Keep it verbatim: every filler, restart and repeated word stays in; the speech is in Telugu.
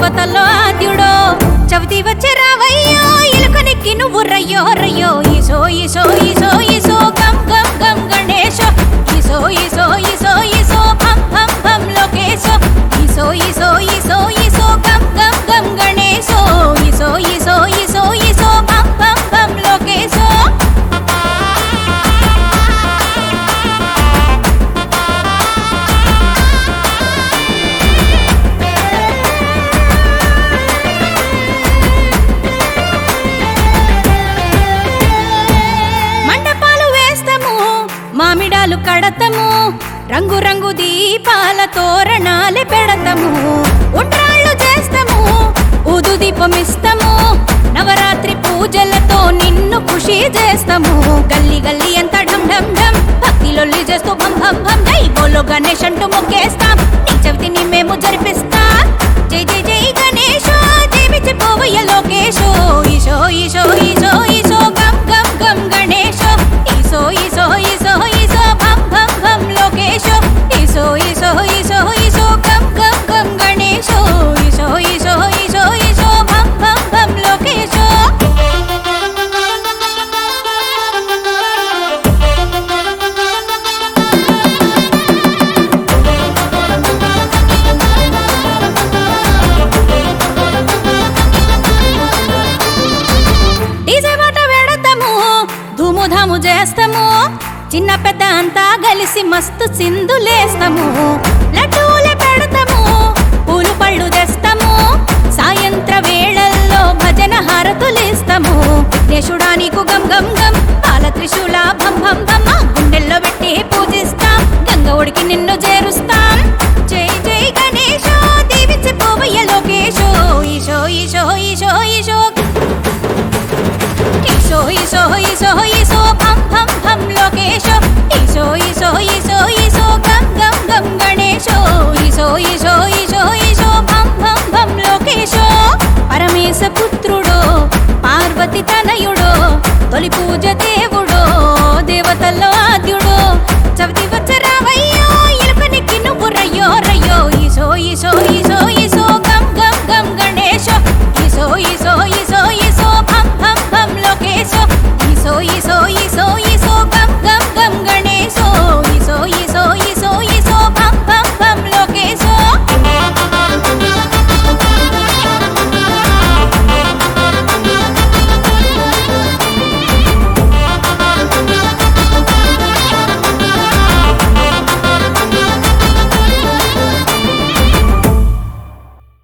దేవతల్లో ఆద్యుడో చవితి వచ్చే రావయ్యో ఇలుకనికి నువ్వు రయ్యో రయ్యో ఈసో ఈసో ఈసో ఈసో గం గం గం గణేశో ఈసో ఈసో ఈసో ఈసో భం భం భం లోకేశో ఈసో ఈసో ఈసో ఈసో గం గం గం గణేశో ఈసో ఈసో ఈసో ఈసో భం భం భం లోకేశో మామిడాలు కడతము రంగు రంగు దీపాల తోరణాలే పెడతము ఉండ్రాళ్ళు చేస్తాము ఊదు దీపమిస్తాము నవరాత్రి పూజలతో నిన్ను ఖుషి చేస్తాము గల్లీ గల్లీ ఎంత ఢం ఢం ఢం భక్తిలొల్లి చేస్తూ భం భం భం జై బోలో గణేష్ అంటూ మొక్కేస్తాం నీ చవితిని మేము జరిపిస్తాం జై జై జై గణేశో జీవించి పోవయ్య లోకేశో ఈశో ఈశో ఈశో ఈశో గం గం గం గణేశో ఈశో ఈశో ఈశో ఈశో భం భం భం లోకేశో ఈశో ఈశో ఈశో ఈశో గం గం గం గణేశో ఈశో ఈశో ఈశో ఈశో భం భం భం లోకేశో డీజే పాట పెడతాము ధూము ధాము చేస్తాము చిన్న పెద్ద అంతా కలిసి మస్తు సింధులేస్తాము లడ్డూలే పెడతాము